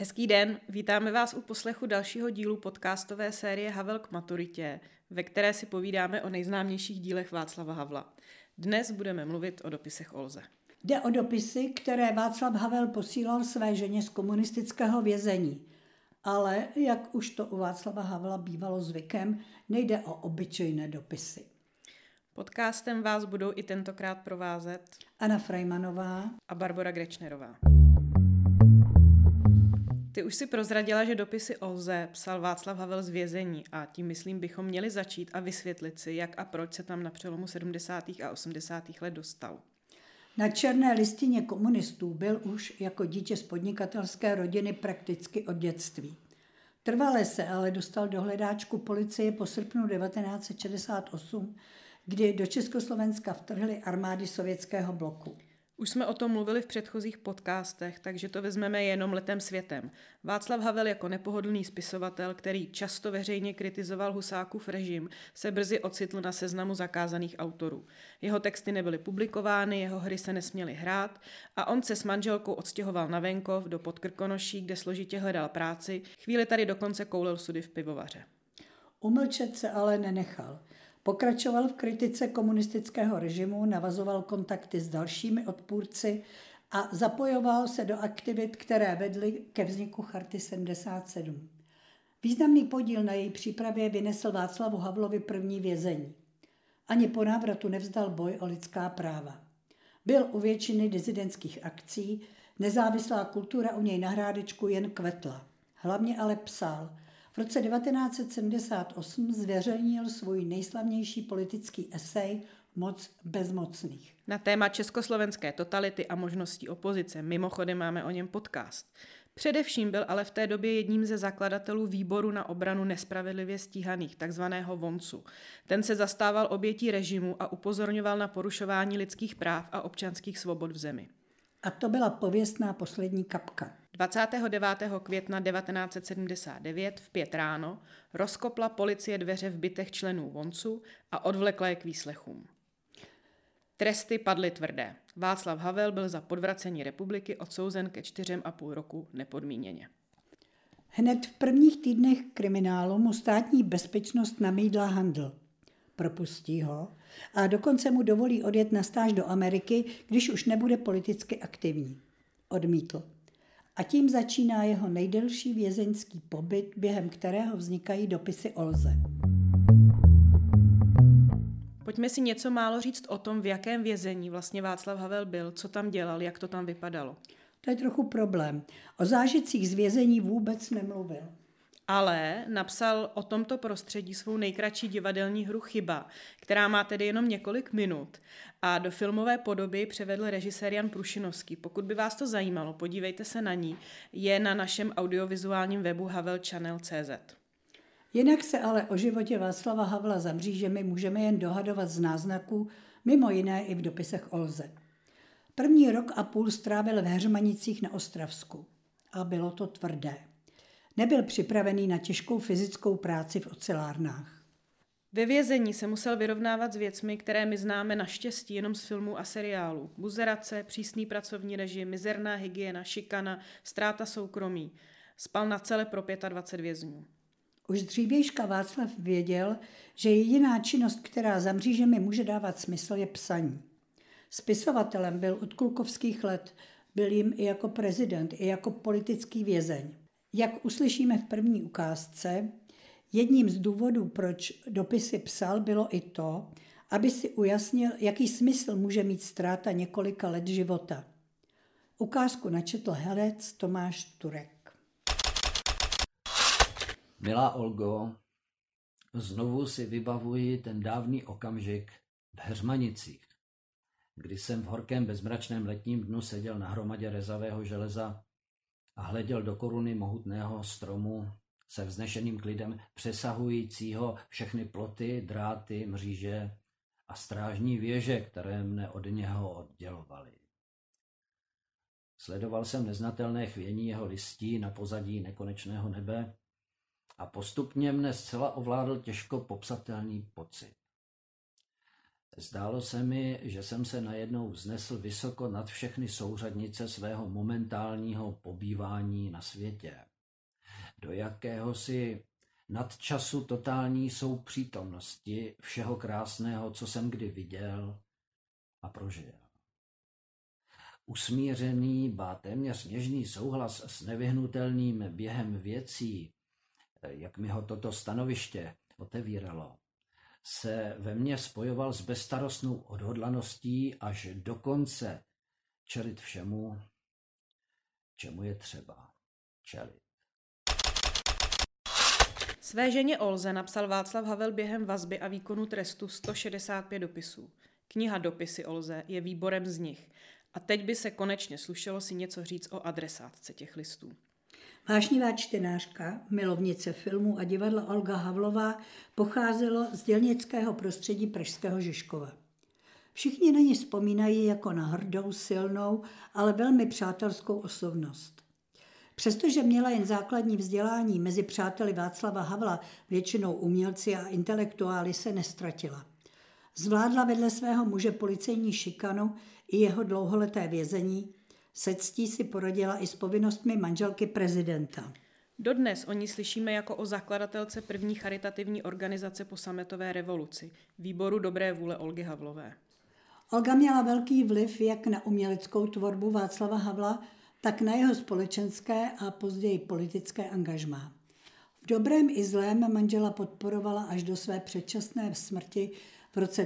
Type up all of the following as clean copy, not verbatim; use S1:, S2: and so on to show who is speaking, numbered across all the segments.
S1: Hezký den, vítáme vás u poslechu dalšího dílu podcastové série Havel k maturitě, ve které si povídáme o nejznámějších dílech Václava Havla. Dnes budeme mluvit o dopisech Olze.
S2: Jde o dopisy, které Václav Havel posílal své ženě z komunistického vězení. Ale, jak už to u Václava Havla bývalo zvykem, nejde o obyčejné dopisy.
S1: Podcastem vás budou i tentokrát provázet
S2: Anna Frejmanová
S1: a Barbora Grečnerová. Ty už si prozradila, že dopisy Olze psal Václav Havel z vězení a tím, myslím, bychom měli začít a vysvětlit si, jak a proč se tam na přelomu 70. a 80. let dostal.
S2: Na černé listině komunistů byl už jako dítě z podnikatelské rodiny prakticky od dětství. Trvale se ale dostal do hledáčku policie po srpnu 1968, kdy do Československa vtrhly armády sovětského bloku.
S1: Už jsme o tom mluvili v předchozích podcastech, takže to vezmeme jenom letem světem. Václav Havel jako nepohodlný spisovatel, který často veřejně kritizoval Husákův režim, se brzy ocitl na seznamu zakázaných autorů. Jeho texty nebyly publikovány, jeho hry se nesměly hrát a on se s manželkou odstěhoval na venkov do Podkrkonoší, kde složitě hledal práci, chvíli tady dokonce koulel sudy v pivovaře.
S2: Umlčet se ale nenechal. Pokračoval v kritice komunistického režimu, navazoval kontakty s dalšími odpůrci a zapojoval se do aktivit, které vedly ke vzniku Charty 77. Významný podíl na její přípravě vynesl Václavu Havlovi první vězení. Ani po návratu nevzdal boj o lidská práva. Byl u většiny disidentských akcí, nezávislá kultura u něj na Hrádečku jen kvetla. Hlavně ale psal. V roce 1978 zveřejnil svůj nejslavnější politický esej Moc bezmocných.
S1: Na téma československé totality a možností opozice, mimochodem máme o něm podcast. Především byl ale v té době jedním ze zakladatelů výboru na obranu nespravedlivě stíhaných, takzvaného VONCu. Ten se zastával obětí režimu a upozorňoval na porušování lidských práv a občanských svobod v zemi.
S2: A to byla pověstná poslední kapka.
S1: 29. května 1979 v 5 ráno rozkopla policie dveře v bytech členů VONCu a odvlekla je k výslechům. Tresty padly tvrdé. Václav Havel byl za podvracení republiky odsouzen ke 4,5 roku nepodmíněně.
S2: Hned v prvních týdnech kriminálu mu státní bezpečnost namídla handl. Propustí ho a dokonce mu dovolí odjet na stáž do Ameriky, když už nebude politicky aktivní. Odmítl. A tím začíná jeho nejdelší vězeňský pobyt, během kterého vznikají dopisy Olze.
S1: Pojďme si něco málo říct o tom, v jakém vězení vlastně Václav Havel byl, co tam dělal, jak to tam vypadalo.
S2: To je trochu problém. O zážitcích z vězení vůbec nemluvil.
S1: Ale napsal o tomto prostředí svou nejkratší divadelní hru Chyba, která má tedy jenom několik minut a do filmové podoby převedl režisér Jan Prušinovský. Pokud by vás to zajímalo, podívejte se na ní. Je na našem audiovizuálním webu havelchannel.cz.
S2: Jinak se ale o životě Václava Havla za mřížemi můžeme jen dohadovat z náznaků, mimo jiné i v dopisech Olze. První rok a půl strávil v Heřmanicích na Ostravsku. A bylo to tvrdé. Nebyl připravený na těžkou fyzickou práci v ocelárnách.
S1: Ve vězení se musel vyrovnávat s věcmi, které my známe naštěstí jenom z filmů a seriálů. Buzerace, přísný pracovní režim, mizerná hygiena, šikana, ztráta soukromí. Spal na cele pro 25 vězňů.
S2: Už dřívějška Václav věděl, že jediná činnost, která za mřížemi může dávat smysl, je psaní. Spisovatelem byl od klukovských let, byl jim i jako prezident, i jako politický vězeň. Jak uslyšíme v první ukázce, jedním z důvodů, proč dopisy psal, bylo i to, aby si ujasnil, jaký smysl může mít ztráta několika let života. Ukázku načetl herec Tomáš Turek.
S3: Milá Olgo, znovu si vybavuji ten dávný okamžik v Heřmanicích, kdy jsem v horkém bezmračném letním dnu seděl na hromadě rezavého železa a hleděl do koruny mohutného stromu se vznešeným klidem přesahujícího všechny ploty, dráty, mříže a strážní věže, které mne od něho oddělovaly. Sledoval jsem neznatelné chvění jeho listí na pozadí nekonečného nebe a postupně mne zcela ovládl těžko popsatelný pocit. Zdálo se mi, že jsem se najednou vznesl vysoko nad všechny souřadnice svého momentálního pobývání na světě. Do jakéhosi nadčasu totální soupřítomnosti všeho krásného, co jsem kdy viděl a prožil. Usmířený, ba téměř něžný souhlas s nevyhnutelným během věcí, jak mi ho toto stanoviště otevíralo, se ve mně spojoval s bezstarostnou odhodlaností až do konce čelit všemu, čemu je třeba čelit.
S1: Své ženě Olze napsal Václav Havel během vazby a výkonu trestu 165 dopisů. Kniha Dopisy Olze je výborem z nich. A teď by se konečně slušelo si něco říct o adresátce těch listů.
S2: Vášnivá čtenářka, milovnice filmu a divadla Olga Havlová pocházela z dělnického prostředí pražského Žižkova. Všichni na ní vzpomínají jako na hrdou, silnou, ale velmi přátelskou osobnost. Přestože měla jen základní vzdělání, mezi přáteli Václava Havla, většinou umělci a intelektuály, se nestratila. Zvládla vedle svého muže policejní šikanu i jeho dlouholeté vězení, se ctí si poradila i s povinnostmi manželky prezidenta.
S1: Dodnes o ní slyšíme jako o zakladatelce první charitativní organizace po sametové revoluci, Výboru dobré vůle Olgy Havlové.
S2: Olga měla velký vliv jak na uměleckou tvorbu Václava Havla, tak na jeho společenské a později politické angažmá. V dobrém i zlém manžela podporovala až do své předčasné smrti v roce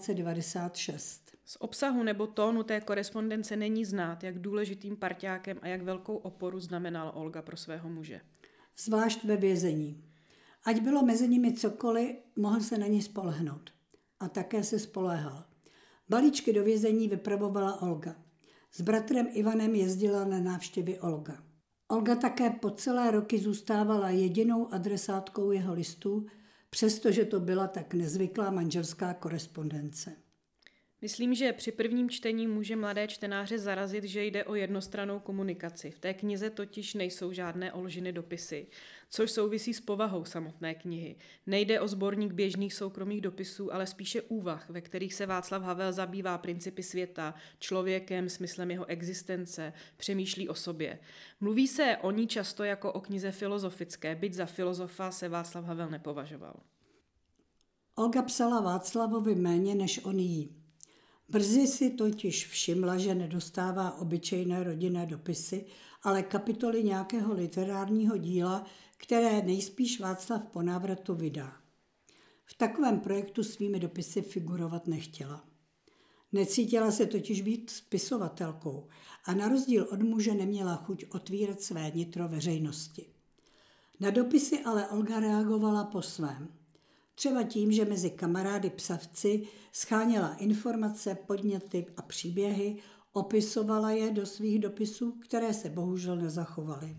S2: 1996.
S1: Z obsahu nebo tónu té korespondence není znát, jak důležitým parťákem a jak velkou oporu znamenala Olga pro svého muže.
S2: Zvlášť ve vězení. Ať bylo mezi nimi cokoliv, mohl se na ní spolehnout. A také se spoléhal. Balíčky do vězení vypravovala Olga. S bratrem Ivanem jezdila na návštěvy Olga. Olga také po celé roky zůstávala jedinou adresátkou jeho listů, přestože to byla tak nezvyklá manželská korespondence.
S1: Myslím, že při prvním čtení může mladé čtenáře zarazit, že jde o jednostrannou komunikaci. V té knize totiž nejsou žádné Olžiny dopisy, což souvisí s povahou samotné knihy. Nejde o sborník běžných soukromých dopisů, ale spíše úvah, ve kterých se Václav Havel zabývá principy světa, člověkem, smyslem jeho existence, přemýšlí o sobě. Mluví se o ní často jako o knize filozofické, byť za filozofa se Václav Havel nepovažoval.
S2: Olga psala Václavovi méně než on jí. Brzy si totiž všimla, že nedostává obyčejné rodinné dopisy, ale kapitoly nějakého literárního díla, které nejspíš Václav po návratu vydá. V takovém projektu svými dopisy figurovat nechtěla. Necítila se totiž být spisovatelkou a na rozdíl od muže neměla chuť otvírat své nitro veřejnosti. Na dopisy ale Olga reagovala po svém. Třeba tím, že mezi kamarády psavci scháněla informace, podněty a příběhy, opisovala je do svých dopisů, které se bohužel nezachovaly.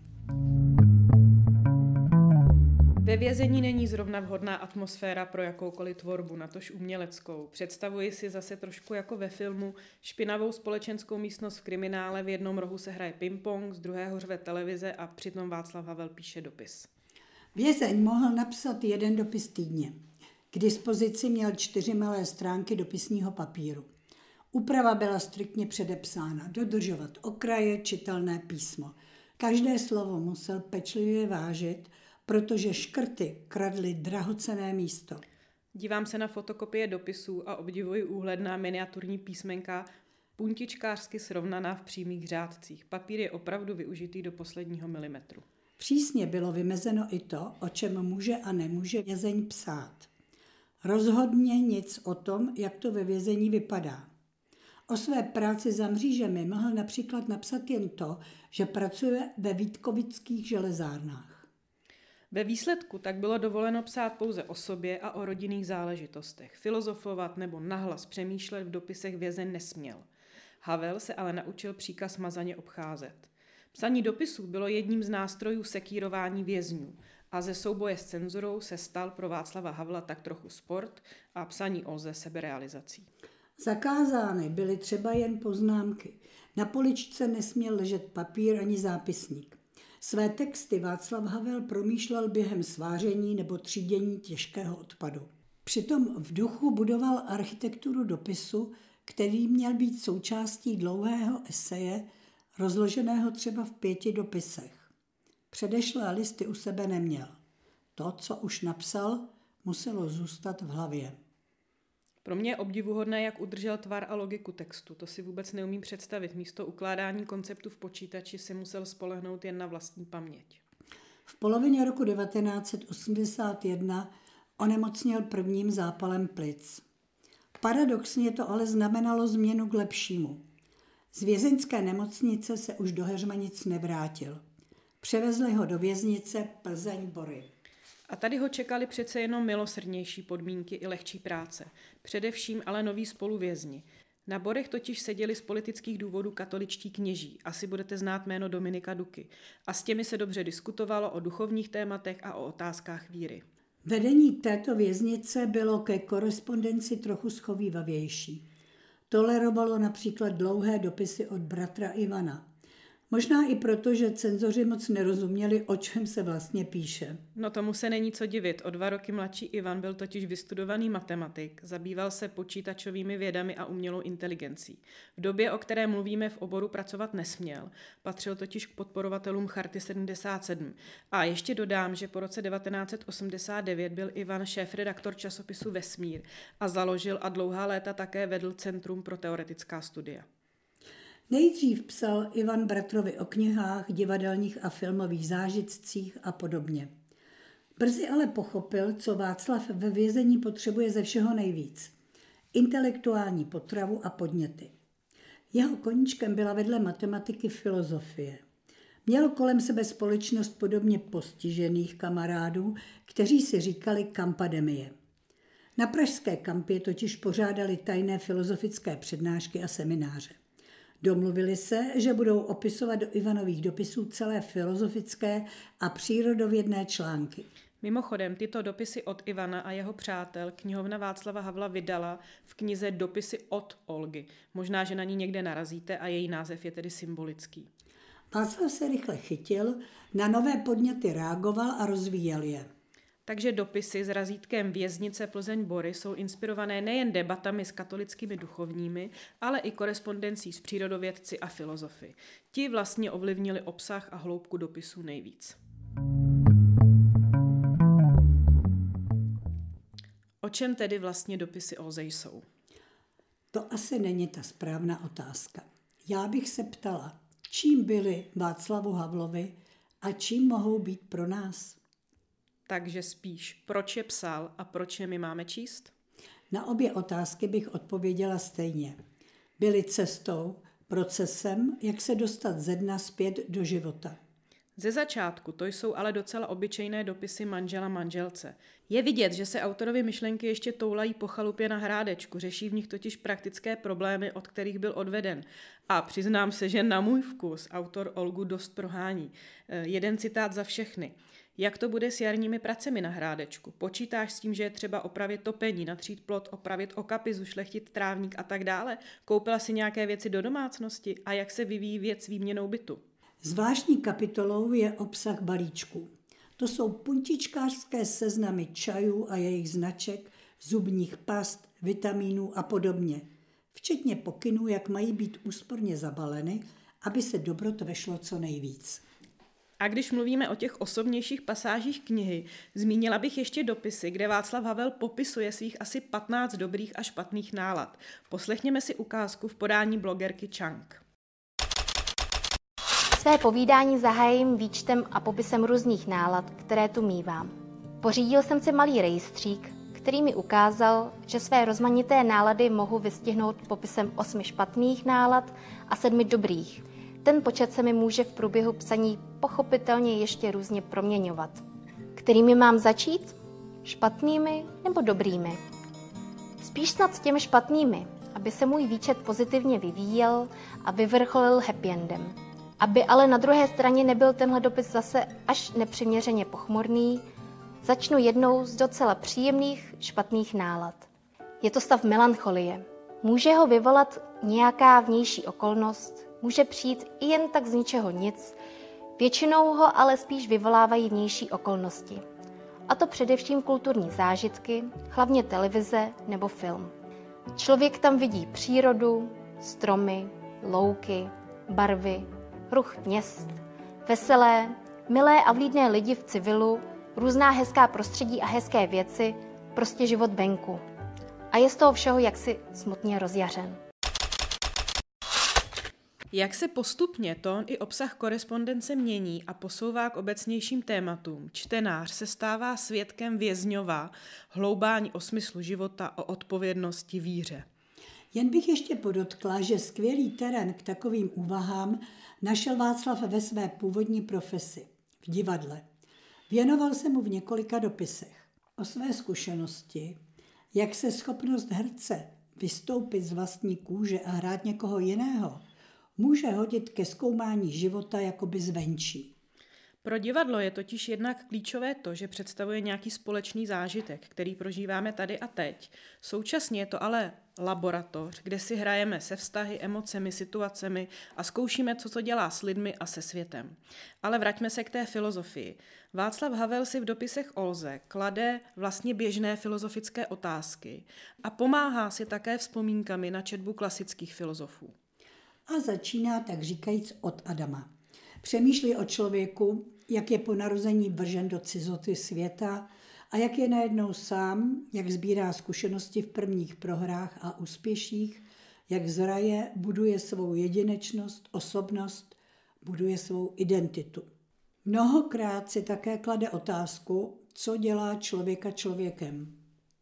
S1: Ve vězení není zrovna vhodná atmosféra pro jakoukoliv tvorbu, natož uměleckou. Představuji si zase trošku jako ve filmu špinavou společenskou místnost v kriminále, v jednom rohu se hraje ping-pong, z druhého řve televize a přitom Václav Havel píše dopis.
S2: Vězeň mohl napsat jeden dopis týdně. K dispozici měl 4 malé stránky dopisního papíru. Úprava byla striktně předepsána, dodržovat okraje, čitelné písmo. Každé slovo musel pečlivě vážit, protože škrty kradly drahocenné místo.
S1: Dívám se na fotokopie dopisů a obdivuji úhledná miniaturní písmenka, puntičkářsky srovnaná v přímých řádcích. Papír je opravdu využitý do posledního milimetru.
S2: Přísně bylo vymezeno i to, o čem může a nemůže vězeň psát. Rozhodně nic o tom, jak to ve vězení vypadá. O své práci za mřížemi mohl například napsat jen to, že pracuje ve vítkovických železárnách.
S1: Ve výsledku tak bylo dovoleno psát pouze o sobě a o rodinných záležitostech. Filozofovat nebo nahlas přemýšlet v dopisech vězeň nesměl. Havel se ale naučil příkaz mazaně obcházet. Psaní dopisů bylo jedním z nástrojů sekírování vězňů a ze souboje s cenzurou se stal pro Václava Havla tak trochu sport a psaní Olze seberealizací.
S2: Zakázány byly třeba jen poznámky. Na poličce nesměl ležet papír ani zápisník. Své texty Václav Havel promýšlel během sváření nebo třídění těžkého odpadu. Přitom v duchu budoval architekturu dopisu, který měl být součástí dlouhého eseje, rozloženého třeba v 5 dopisech. Předešlé listy u sebe neměl. To, co už napsal, muselo zůstat v hlavě.
S1: Pro mě je obdivuhodné, jak udržel tvar a logiku textu. To si vůbec neumím představit. Místo ukládání konceptu v počítači si musel spolehnout jen na vlastní paměť.
S2: V polovině roku 1981 onemocněl prvním zápalem plic. Paradoxně to ale znamenalo změnu k lepšímu. Z vězeňské nemocnice se už do Heřmanic nevrátil. Převezli ho do věznice Plzeň-Bory.
S1: A tady ho čekali přece jenom milosrdnější podmínky i lehčí práce. Především ale noví spoluvězni. Na Borech totiž seděli z politických důvodů katoličtí kněží, asi budete znát jméno Dominika Duky. A s těmi se dobře diskutovalo o duchovních tématech a o otázkách víry.
S2: Vedení této věznice bylo ke korespondenci trochu schovývavější. Tolerovalo například dlouhé dopisy od bratra Ivana. Možná i proto, že cenzoři moc nerozuměli, o čem se vlastně píše.
S1: No tomu se není co divit. O 2 roky mladší Ivan byl totiž vystudovaný matematik, zabýval se počítačovými vědami a umělou inteligencí. V době, o které mluvíme, v oboru pracovat nesměl. Patřil totiž k podporovatelům Charty 77. A ještě dodám, že po roce 1989 byl Ivan šéfredaktor časopisu Vesmír a založil a dlouhá léta také vedl Centrum pro teoretická studia.
S2: Nejdřív psal Ivan bratrovi o knihách, divadelních a filmových zážitcích a podobně. Brzy ale pochopil, co Václav ve vězení potřebuje ze všeho nejvíc. Intelektuální potravu a podněty. Jeho koníčkem byla vedle matematiky filozofie. Měl kolem sebe společnost podobně postižených kamarádů, kteří si říkali kampademie. Na pražské kampě totiž pořádali tajné filozofické přednášky a semináře. Domluvili se, že budou opisovat do Ivanových dopisů celé filozofické a přírodovědné články.
S1: Mimochodem, tyto dopisy od Ivana a jeho přátel knihovna Václava Havla vydala v knize Dopisy od Olgy. Možná, že na ní někde narazíte a její název je tedy symbolický.
S2: Václav se rychle chytil, na nové podněty reagoval a rozvíjel je.
S1: Takže dopisy s razítkem Věznice Plzeň-Bory jsou inspirované nejen debatami s katolickými duchovními, ale i korespondencí s přírodovědci a filozofy. Ti vlastně ovlivnili obsah a hloubku dopisů nejvíc. O čem tedy vlastně dopisy Olze jsou?
S2: To asi není ta správná otázka. Já bych se ptala, čím byly Václavu Havlovi a čím mohou být pro nás?
S1: Takže spíš, proč je psal a proč je my máme číst?
S2: Na obě otázky bych odpověděla stejně. Byly cestou, procesem, jak se dostat ze dna zpět do života.
S1: Ze začátku to jsou ale docela obyčejné dopisy manžela manželce. Je vidět, že se autorovi myšlenky ještě toulají po chalupě na Hrádečku, řeší v nich totiž praktické problémy, od kterých byl odveden. A přiznám se, že na můj vkus autor Olgu dost prohání. Jeden citát za všechny. Jak to bude s jarními pracemi na Hrádečku? Počítáš s tím, že je třeba opravit topení, natřít plot, opravit okapy, zušlechtit trávník a tak dále? Koupila si nějaké věci do domácnosti? A jak se vyvíjí věc s výměnou bytu?
S2: Zvláštní kapitolou je obsah balíčků. To jsou puntičkářské seznamy čajů a jejich značek, zubních past, vitamínů a podobně. Včetně pokynů, jak mají být úsporně zabaleny, aby se dobrot vešlo co nejvíc.
S1: A když mluvíme o těch osobnějších pasážích knihy, zmínila bych ještě dopisy, kde Václav Havel popisuje svých asi 15 dobrých a špatných nálad. Poslechněme si ukázku v podání blogerky Chang.
S4: Své povídání zahájím výčtem a popisem různých nálad, které tu mívám. Pořídil jsem si malý rejstřík, který mi ukázal, že své rozmanité nálady mohu vystihnout popisem 8 špatných nálad a 7 dobrých. Ten počet se mi může v průběhu psaní pochopitelně ještě různě proměňovat. Kterými mám začít? Špatnými nebo dobrými? Spíš snad těmi špatnými, aby se můj výčet pozitivně vyvíjel a vyvrcholil happy endem. Aby ale na druhé straně nebyl tenhle dopis zase až nepřiměřeně pochmurný, začnu jednou z docela příjemných špatných nálad. Je to stav melancholie. Může ho vyvolat nějaká vnější okolnost, může přijít i jen tak z ničeho nic, většinou ho ale spíš vyvolávají vnější okolnosti. a to především kulturní zážitky, hlavně televize nebo film. Člověk tam vidí přírodu, stromy, louky, barvy, ruch měst, veselé, milé a vlídné lidi v civilu, různá hezká prostředí a hezké věci, prostě život venku. A je z toho všeho jaksi smutně rozjařen.
S1: Jak se postupně tón i obsah korespondence mění a posouvá k obecnějším tématům, čtenář se stává svědkem Vězňova, hloubání o smyslu života, o odpovědnosti, víře.
S2: Jen bych ještě podotkla, že skvělý terén k takovým úvahám našel Václav ve své původní profesi, v divadle. Věnoval se mu v několika dopisech. O své zkušenosti, jak se schopnost herce vystoupit z vlastní kůže a hrát někoho jiného, může hodit ke zkoumání života jakoby zvenčí.
S1: Pro divadlo je totiž jednak klíčové to, že představuje nějaký společný zážitek, který prožíváme tady a teď. Současně je to ale laboratoř, kde si hrajeme se vztahy, emocemi, situacemi a zkoušíme, co dělá s lidmi a se světem. Ale vraťme se k té filozofii. Václav Havel si v dopisech Olze klade vlastně běžné filozofické otázky a pomáhá si také vzpomínkami na četbu klasických filozofů.
S2: A začíná tak říkajíc od Adama. Přemýšlí o člověku, jak je po narození vržen do cizoty světa a jak je najednou sám, jak sbírá zkušenosti v prvních prohrách a úspěších, jak zraje, buduje svou jedinečnost, osobnost, buduje svou identitu. Mnohokrát si také klade otázku, co dělá člověka člověkem.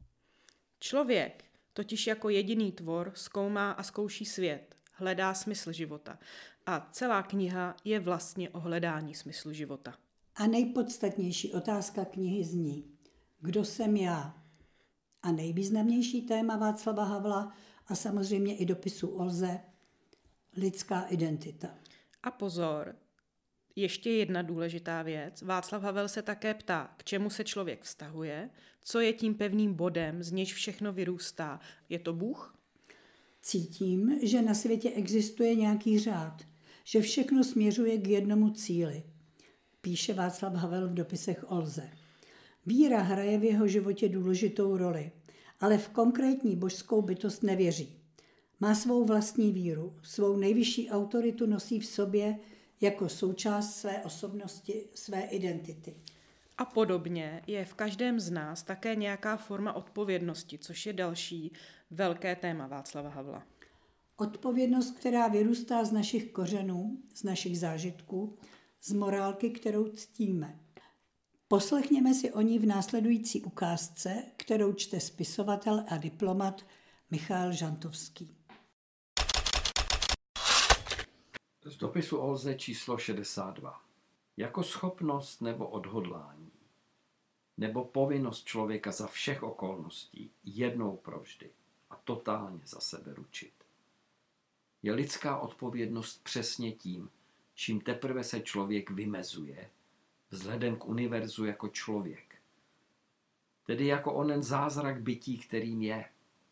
S1: Člověk totiž jako jediný tvor zkoumá a zkouší svět, hledá smysl života. A celá kniha je vlastně o hledání smyslu života.
S2: A nejpodstatnější otázka knihy zní, kdo jsem já? A nejvýznamnější téma Václava Havla a samozřejmě i dopisu Olze, lidská identita.
S1: A pozor, ještě jedna důležitá věc. Václav Havel se také ptá, k čemu se člověk vztahuje, co je tím pevným bodem, z nějž všechno vyrůstá. Je to Bůh?
S2: Cítím, že na světě existuje nějaký řád, že všechno směřuje k jednomu cíli, píše Václav Havel v dopisech Olze. Víra hraje v jeho životě důležitou roli, ale v konkrétní božskou bytost nevěří. Má svou vlastní víru, svou nejvyšší autoritu nosí v sobě jako součást své osobnosti, své identity.
S1: A podobně je v každém z nás také nějaká forma odpovědnosti, což je další velké téma Václava Havla.
S2: Odpovědnost, která vyrůstá z našich kořenů, z našich zážitků, z morálky, kterou ctíme. Poslechněme si o ní v následující ukázce, kterou čte spisovatel a diplomat Michael Žantovský.
S5: Z dopisu Olze číslo 62. Jako schopnost nebo odhodlání, nebo povinnost člověka za všech okolností jednou provždy a totálně za sebe ručit. Je lidská odpovědnost přesně tím, čím teprve se člověk vymezuje vzhledem k univerzu jako člověk. Tedy jako onen zázrak bytí, kterým je.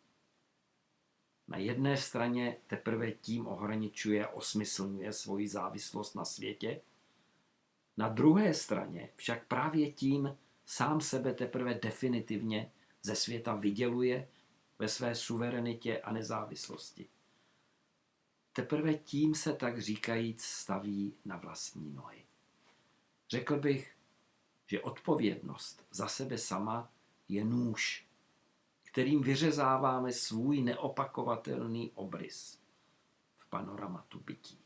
S5: Na jedné straně teprve tím ohraničuje a osmyslňuje svoji závislost na světě, na druhé straně však právě tím sám sebe teprve definitivně ze světa vyděluje ve své suverenitě a nezávislosti. Teprve tím se tak říkajíc staví na vlastní nohy. Řekl bych, že odpovědnost za sebe sama je nůž, kterým vyřezáváme svůj neopakovatelný obrys v panoramatu bytí.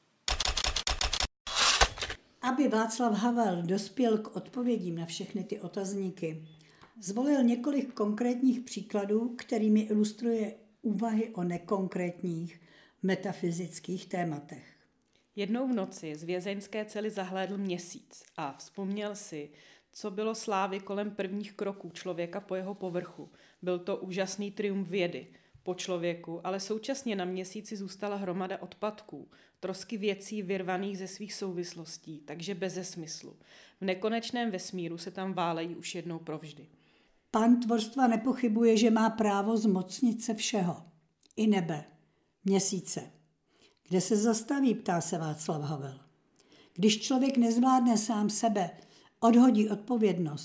S2: Aby Václav Havel dospěl k odpovědím na všechny ty otazníky, zvolil několik konkrétních příkladů, kterými ilustruje úvahy o nekonkrétních metafyzických tématech.
S1: Jednou v noci z vězeňské cely zahlédl měsíc a vzpomněl si, co bylo slávy kolem prvních kroků člověka po jeho povrchu. Byl to úžasný triumf vědy po člověku, ale současně na měsíci zůstala hromada odpadků, trosky věcí vyrvaných ze svých souvislostí, takže beze smyslu. V nekonečném vesmíru se tam válejí už jednou provždy.
S2: Pán tvorstva nepochybuje, že má právo zmocnit se všeho. I nebe, měsíce. Kde se zastaví, ptá se Václav Havel. Když člověk nezvládne sám sebe, odhodí odpovědnost,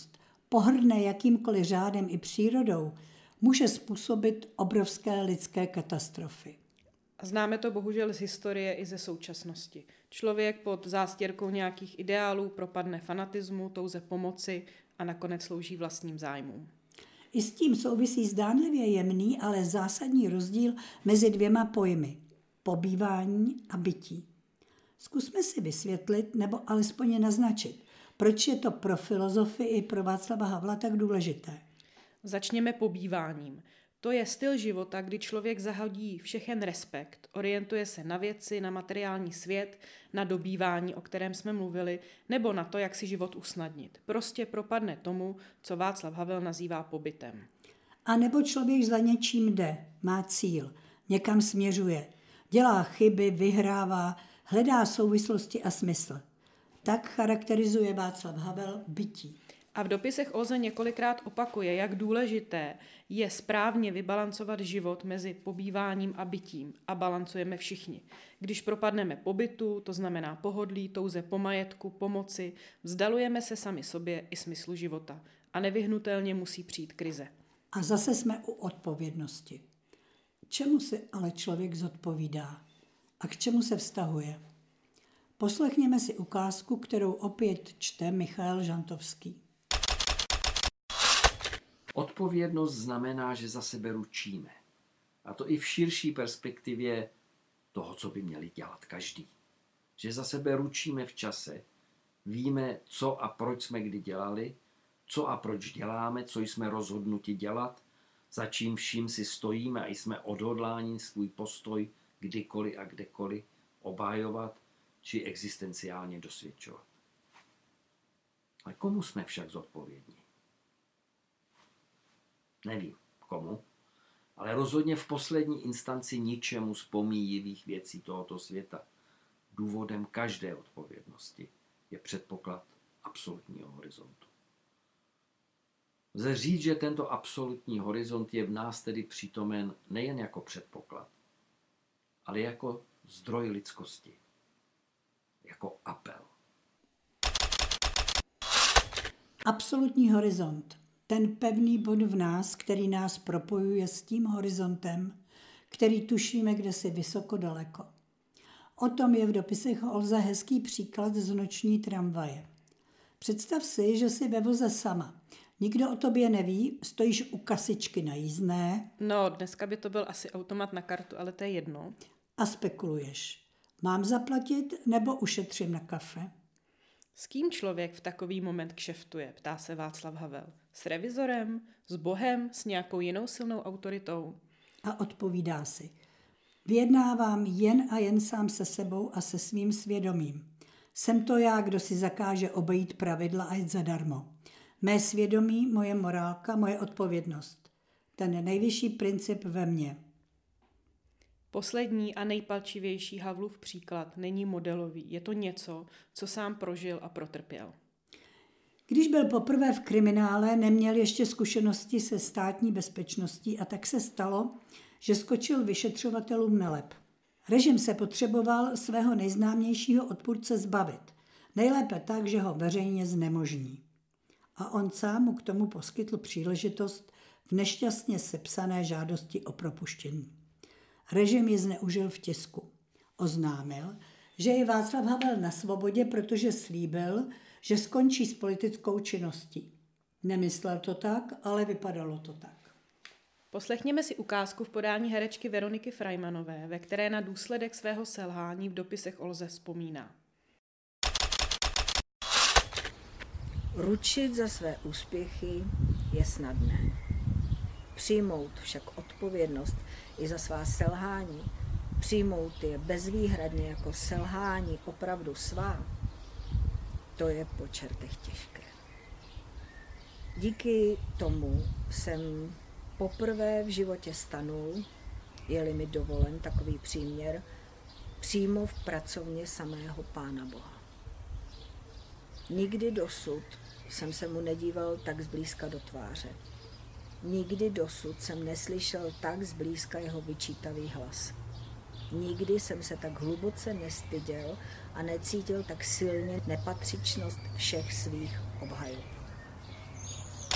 S2: pohrdne jakýmkoliv řádem i přírodou, může způsobit obrovské lidské katastrofy.
S1: A známe to bohužel z historie i ze současnosti. Člověk pod zástěrkou nějakých ideálů propadne fanatismu, touze pomoci a nakonec slouží vlastním zájmům.
S2: I s tím souvisí zdánlivě jemný, ale zásadní rozdíl mezi dvěma pojmy – pobývání a bytí. Zkusme si vysvětlit nebo alespoň naznačit, proč je to pro filozofy i pro Václava Havla tak důležité.
S1: Začněme pobýváním. To je styl života, kdy člověk zahodí všechen respekt, orientuje se na věci, na materiální svět, na dobývání, o kterém jsme mluvili, nebo na to, jak si život usnadnit. Prostě propadne tomu, co Václav Havel nazývá pobytem.
S2: A nebo člověk za něčím jde, má cíl, někam směřuje, dělá chyby, vyhrává, hledá souvislosti a smysl. Tak charakterizuje Václav Havel bytí.
S1: A v dopisech Olze několikrát opakuje, jak důležité je správně vybalancovat život mezi pobýváním a bytím. A balancujeme všichni. Když propadneme pobytu, to znamená pohodlí, touze po majetku, pomoci, vzdalujeme se sami sobě i smyslu života. A nevyhnutelně musí přijít krize.
S2: A zase jsme u odpovědnosti. Čemu si ale člověk zodpovídá? A k čemu se vztahuje? Poslechněme si ukázku, kterou opět čte Michael Žantovský.
S5: Odpovědnost znamená, že za sebe ručíme. A to i v širší perspektivě toho, co by měli dělat každý. Že za sebe ručíme v čase, víme, co a proč jsme kdy dělali, co a proč děláme, co jsme rozhodnuti dělat, za čím vším si stojíme a jsme odhodláni svůj postoj kdykoliv a kdekoliv obhájovat či existenciálně dosvědčovat. Ale komu jsme však zodpovědní? Nevím komu, ale rozhodně v poslední instanci ničemu z pomíjivých věcí tohoto světa. Důvodem každé odpovědnosti je předpoklad absolutního horizontu. Lze říct, že tento absolutní horizont je v nás tedy přítomen nejen jako předpoklad, ale jako zdroj lidskosti, jako apel.
S2: Absolutní horizont. Ten pevný bod v nás, který nás propojuje s tím horizontem, který tušíme kdesi vysoko daleko. O tom je v dopisech Olze hezký příklad z noční tramvaje. Představ si, že jsi ve voze sama. Nikdo o tobě neví, stojíš u kasičky na jízdné.
S1: No, dneska by to byl asi automat na kartu, ale to je jedno.
S2: A spekuluješ. Mám zaplatit nebo ušetřím na kafe?
S1: S kým člověk v takový moment kšeftuje, ptá se Václav Havel. S revizorem? S Bohem? S nějakou jinou silnou autoritou?
S2: A odpovídá si. Vyjednávám jen a jen sám se sebou a se svým svědomím. Jsem to já, kdo si zakáže obejít pravidla a jít zadarmo. Mé svědomí, moje morálka, moje odpovědnost. Ten nejvyšší princip ve mně.
S1: Poslední a nejpalčivější Havlův příklad není modelový. Je to něco, co sám prožil a protrpěl.
S2: Když byl poprvé v kriminále, neměl ještě zkušenosti se státní bezpečností a tak se stalo, že skočil vyšetřovatelům na lep. Režim se potřeboval svého nejznámějšího odpůrce zbavit. Nejlépe tak, že ho veřejně znemožní. A on sám mu k tomu poskytl příležitost v nešťastně sepsané žádosti o propuštění. Režim ji zneužil v tisku. Oznámil, že je Václav Havel na svobodě, protože slíbil, že skončí s politickou činností. Nemyslel to tak, ale vypadalo to tak.
S1: Poslechněme si ukázku v podání herečky Veroniky Freimanové, ve které na důsledek svého selhání v dopisech Olze vzpomíná.
S6: Ručit za své úspěchy je snadné. Přijmout však odpovědnost i za svá selhání, přijmout je bezvýhradně jako selhání opravdu svá, to je po čertech těžké. Díky tomu jsem poprvé v životě stanul, je-li mi dovolen takový příměr, přímo v pracovně samého Pána Boha. Nikdy dosud jsem se mu nedíval tak zblízka do tváře. Nikdy dosud jsem neslyšel tak zblízka jeho vyčítavý hlas. Nikdy jsem se tak hluboce nestyděl a necítil tak silně nepatřičnost všech svých obhajob.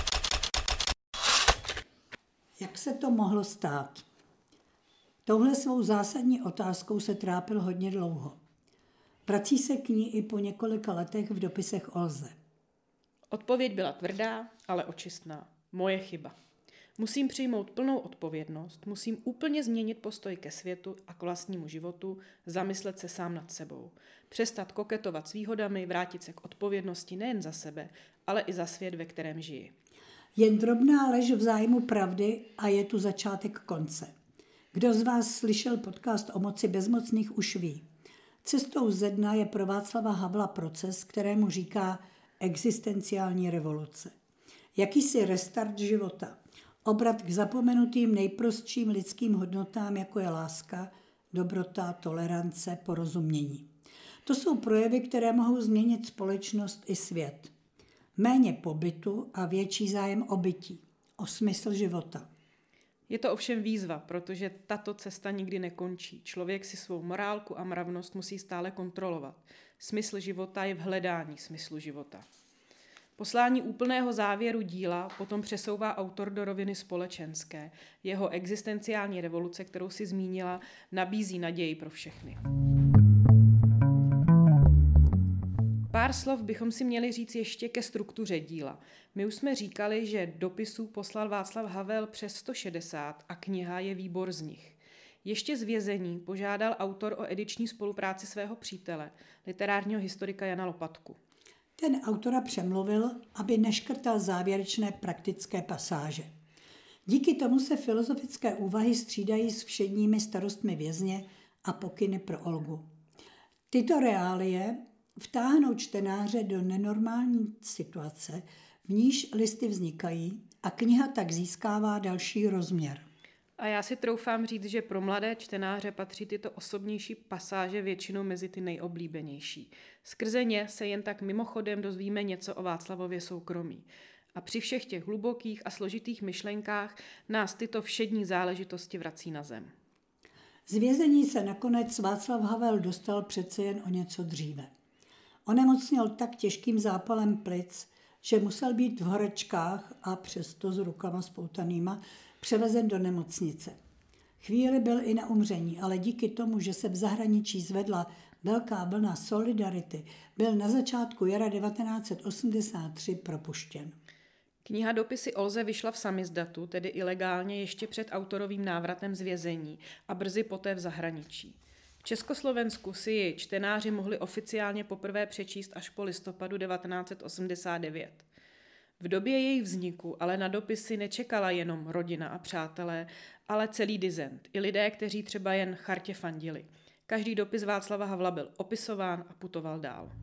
S2: Jak se to mohlo stát? Touhle svou zásadní otázkou se trápil hodně dlouho. Vrací se k ní i po několika letech v dopisech Olze.
S1: Odpověď byla tvrdá, ale očistná. Moje chyba. Musím přijmout plnou odpovědnost, musím úplně změnit postoj ke světu a k vlastnímu životu, zamyslet se sám nad sebou. Přestat koketovat s výhodami, vrátit se k odpovědnosti nejen za sebe, ale i za svět, ve kterém žiji.
S2: Jen drobná lež v zájmu pravdy a je tu začátek konce. Kdo z vás slyšel podcast o moci bezmocných, už ví. Cestou ze dna je pro Václava Havla proces, kterému říká existenciální revoluce. Jakýsi restart života. Obrat k zapomenutým nejprostším lidským hodnotám, jako je láska, dobrota, tolerance, porozumění. To jsou projevy, které mohou změnit společnost i svět. Méně pobytu a větší zájem o bytí, o smysl života.
S1: Je to ovšem výzva, protože tato cesta nikdy nekončí. Člověk si svou morálku a mravnost musí stále kontrolovat. Smysl života je v hledání smyslu života. Poslání úplného závěru díla potom přesouvá autor do roviny společenské. Jeho existenciální revoluce, kterou si zmínila, nabízí naději pro všechny. Pár slov bychom si měli říct ještě ke struktuře díla. My už jsme říkali, že dopisů poslal Václav Havel přes 160 a kniha je výbor z nich. Ještě z vězení požádal autor o ediční spolupráci svého přítele, literárního historika Jana Lopatku.
S2: Ten autora přemluvil, aby neškrtal závěrečné praktické pasáže. Díky tomu se filozofické úvahy střídají s všedními starostmi vězně a pokyny pro Olgu. Tyto reálie vtáhnou čtenáře do nenormální situace, v níž listy vznikají a kniha tak získává další rozměr.
S1: A já si troufám říct, že pro mladé čtenáře patří tyto osobnější pasáže většinou mezi ty nejoblíbenější. Skrze ně se jen tak mimochodem dozvíme něco o Václavově soukromí. A při všech těch hlubokých a složitých myšlenkách nás tyto všední záležitosti vrací na zem.
S2: Z vězení se nakonec Václav Havel dostal přece jen o něco dříve. Onemocněl tak těžkým zápalem plic, že musel být v horečkách a přesto s rukama spoutanýma převezen do nemocnice. Chvíli byl i na umření, ale díky tomu, že se v zahraničí zvedla velká vlna solidarity, byl na začátku jara 1983 propuštěn.
S1: Kniha Dopisy Olze vyšla v samizdatu, tedy ilegálně ještě před autorovým návratem z vězení a brzy poté v zahraničí. V Československu si ji čtenáři mohli oficiálně poprvé přečíst až po listopadu 1989. V době jejich vzniku ale na dopisy nečekala jenom rodina a přátelé, ale celý dizent, i lidé, kteří třeba jen chartě fandili. Každý dopis Václava Havla byl opisován a putoval dál.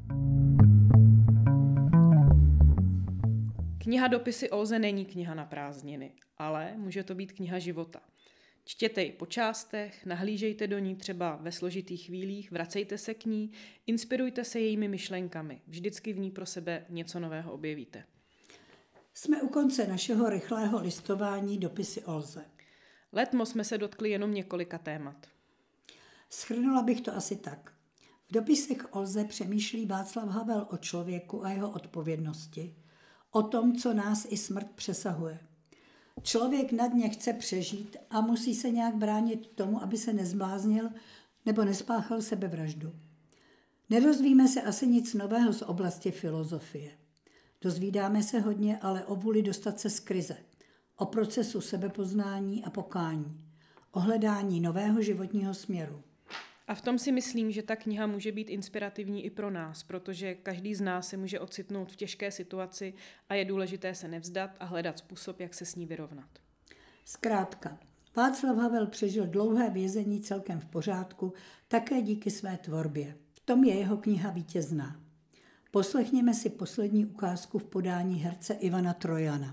S1: Kniha Dopisy Olze není kniha na prázdniny, ale může to být kniha života. Čtěte ji po částech, nahlížejte do ní třeba ve složitých chvílích, vracejte se k ní, inspirujte se jejími myšlenkami. Vždycky v ní pro sebe něco nového objevíte.
S2: Jsme u konce našeho rychlého listování Dopisy Olze.
S1: Letmo jsme se dotkli jenom několika témat.
S2: Shrnula bych to asi tak. V dopisech Olze přemýšlí Václav Havel o člověku a jeho odpovědnosti, o tom, co nás i smrt přesahuje. Člověk na dně chce přežít a musí se nějak bránit tomu, aby se nezbláznil nebo nespáchal sebevraždu. Nedozvíme se asi nic nového z oblasti filozofie. Dozvídáme se hodně, ale o vůli dostat se z krize, o procesu sebepoznání a pokání, o hledání nového životního směru.
S1: A v tom si myslím, že ta kniha může být inspirativní i pro nás, protože každý z nás se může ocitnout v těžké situaci a je důležité se nevzdat a hledat způsob, jak se s ní vyrovnat.
S2: Zkrátka, Václav Havel přežil dlouhé vězení celkem v pořádku, také díky své tvorbě. V tom je jeho kniha vítězná. Poslechněme si poslední ukázku v podání herce Ivana Trojana.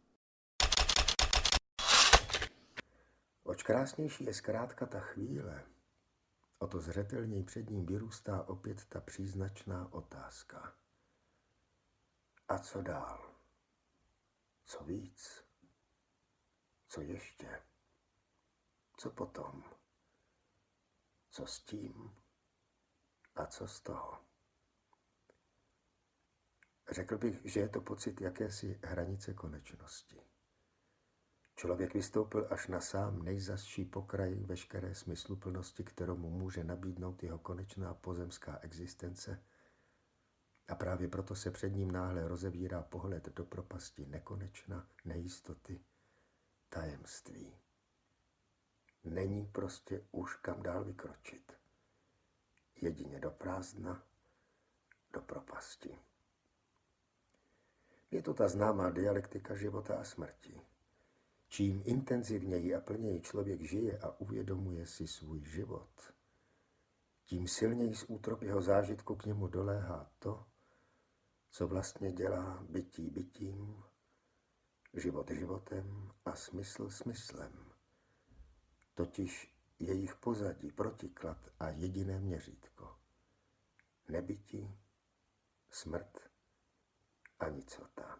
S7: Oč krásnější je zkrátka ta chvíle, o to zřetelněji před ním vyrůstá opět ta příznačná otázka. A co dál? Co víc? Co ještě? Co potom? Co s tím? A co z toho? Řekl bych, že je to pocit jakési hranice konečnosti. Člověk vystoupil až na sám nejzazší pokraj veškeré smysluplnosti, kterou mu může nabídnout jeho konečná pozemská existence, a právě proto se před ním náhle rozevírá pohled do propasti nekonečna, nejistoty, tajemství. Není prostě už kam dál vykročit. Jedině do prázdna, do propasti. Je to ta známá dialektika života a smrti. Čím intenzivněji a plněji člověk žije a uvědomuje si svůj život, tím silněji z útrop jeho zážitku k němu doléhá to, co vlastně dělá bytí bytím, život životem a smysl smyslem. Totiž jejich pozadí, protiklad a jediné měřítko. Nebytí, smrt a nicota.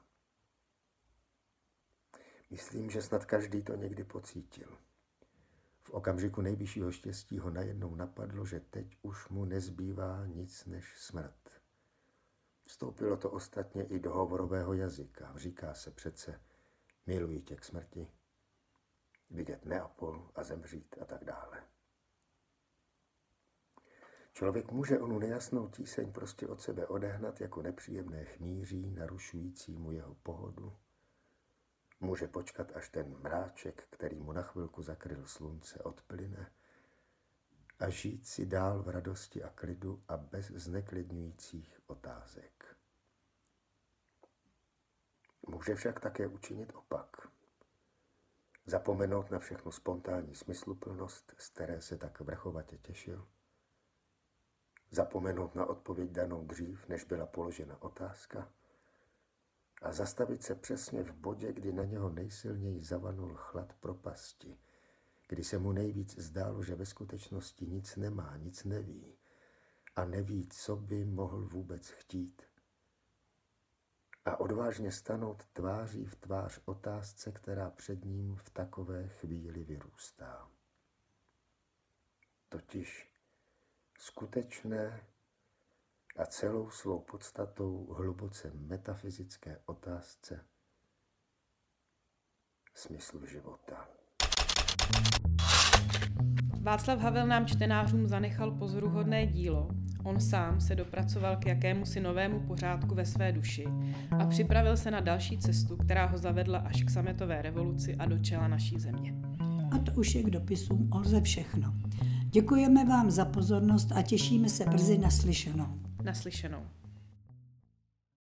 S7: Myslím, že snad každý to někdy pocítil. V okamžiku nejvyššího štěstí ho najednou napadlo, že teď už mu nezbývá nic než smrt. Vstoupilo to ostatně i do hovorového jazyka. Říká se přece, miluji tě k smrti, vidět Neapol a zemřít a tak dále. Člověk může onu nejasnou tíseň prostě od sebe odehnat jako nepříjemné chmíří, narušující mu jeho pohodu. Může počkat, až ten mráček, který mu na chvilku zakryl slunce, odplyne a žít si dál v radosti a klidu a bez zneklidňujících otázek. Může však také učinit opak. Zapomenout na všechnu spontánní smysluplnost, z které se tak vrchovatě těšil. Zapomenout na odpověď danou dřív, než byla položena otázka. A zastavit se přesně v bodě, kdy na něho nejsilněji zavanul chlad propasti, kdy se mu nejvíc zdálo, že ve skutečnosti nic nemá, nic neví a neví, co by mohl vůbec chtít. A odvážně stanout tváří v tvář otázce, která před ním v takové chvíli vyrůstá. Totiž skutečné a celou svou podstatou hluboce metafyzické otázce smyslu života.
S1: Václav Havel nám čtenářům zanechal pozoruhodné dílo. On sám se dopracoval k jakémusi novému pořádku ve své duši a připravil se na další cestu, která ho zavedla až k sametové revoluci a do čela naší země.
S2: A to už je k dopisům Olze všechno. Děkujeme vám za pozornost a těšíme se brzy naslyšenou.
S1: Naslyšenou.